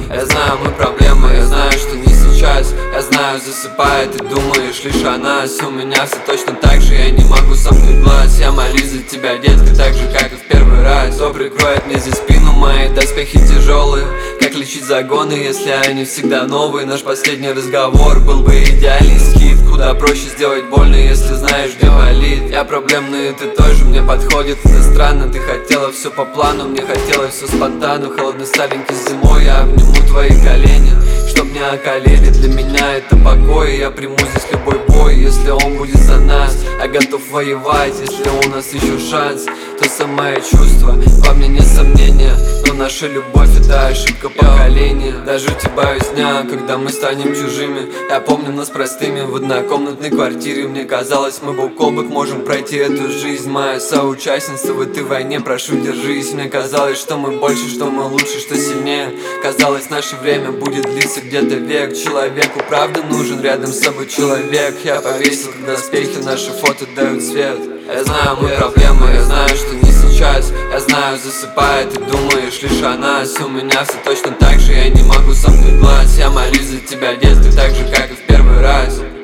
Я знаю, мы проблемы, я знаю, что не сейчас. Я знаю, засыпает и думаешь лишь о нас. У меня все точно так же, я не могу сомкнуть глаз. Я молюсь за тебя, детка, так же, как и в первый раз. Кто прикроет мне здесь спину, мои доспехи тяжелые. Как лечить загоны, если они всегда новые? Наш последний разговор был бы идеальный скид. Куда проще сделать больно, если знаешь, где болит. Я проблемный, ты тоже мне подходит. Это странно, ты хотела все по плану, мне хотелось все спонтанно. Холодно старенький зимой, я обниму твои колени, чтоб не околели. Для меня это покой, я приму здесь любой бой, если он будет за нас. Я готов воевать, если у нас еще шанс. То самое чувство, во мне нет сомнения, но наша любовь — это ошибка поколения. Дожить боюсь дня, когда мы станем чужими. Я помню нас простыми в однокомнатной квартире. Мне казалось, мы бок о бок можем пройти эту жизнь. Моя соучастница в этой войне, прошу, держись. Мне казалось, что мы больше, что мы лучше, что сильнее. Казалось, наше время будет длиться где-то век. Человеку правда нужен рядом с собой человек. Я повесил доспехи, наши фото дают свет. Я знаю, мы проблемы, я знаю, что не сейчас. Я знаю, засыпает и думаешь лишь о нас. У меня все точно так же, я не могу сомкнуть глаз. Я молюсь за тебя, детка, так же, как и в первый раз.